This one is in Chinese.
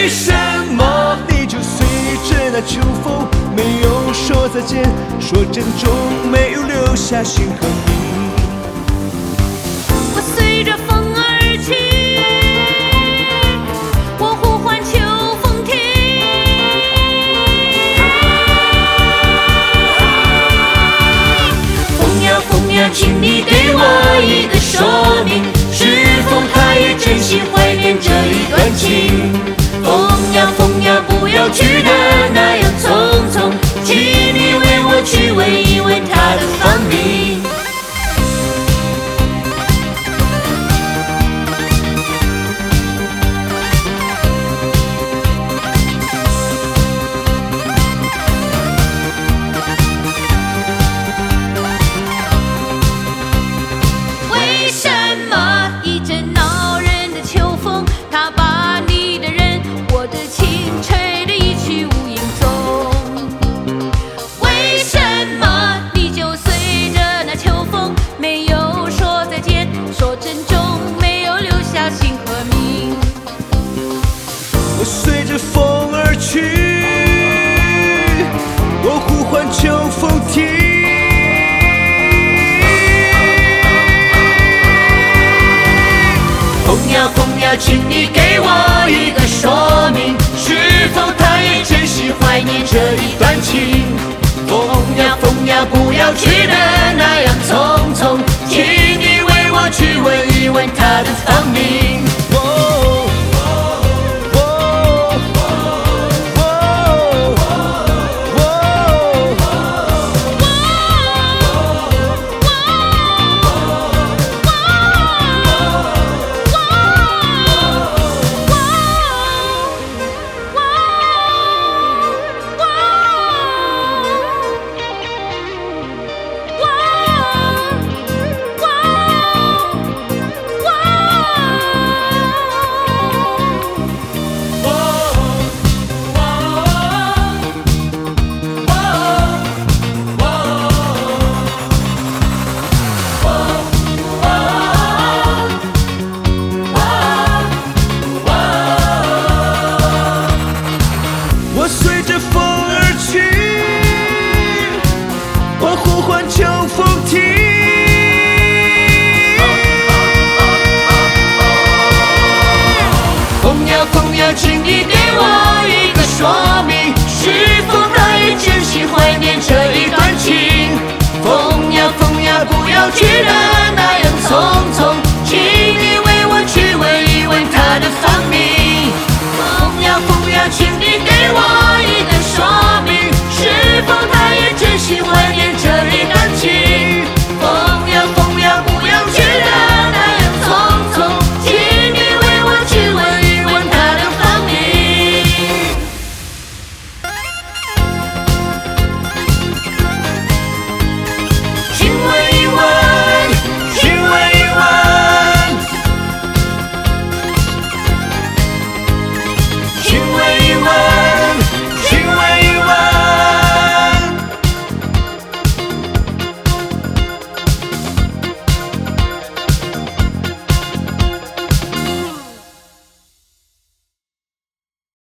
为什么你就随着那秋风，没有说再见，说珍重，没有留下心和名？ 我随着风而去，我呼唤秋风停。风呀风呀，请你给我一个说明，是否他也真心怀念这一段情？风呀风呀，不要去的那样匆匆，请你为我去问一问他的芳名。为什么一阵恼人的秋风，它把你的人，我的情吹得一去无影踪？为什么你就随着那秋风，没有说再见，说珍重，没有留下姓和名？ 我随着风而去，我呼唤秋风停。 风呀风呀，请你给我一个说明，是否他也真心怀念这一段情？风呀风呀，不要去的那样匆匆，请你为我去问一问他的芳名。 我随着风而去，我呼唤秋风停。 风呀风呀，请你给我一个说明，是否他也真心怀念这一段情？风呀风呀，不要去的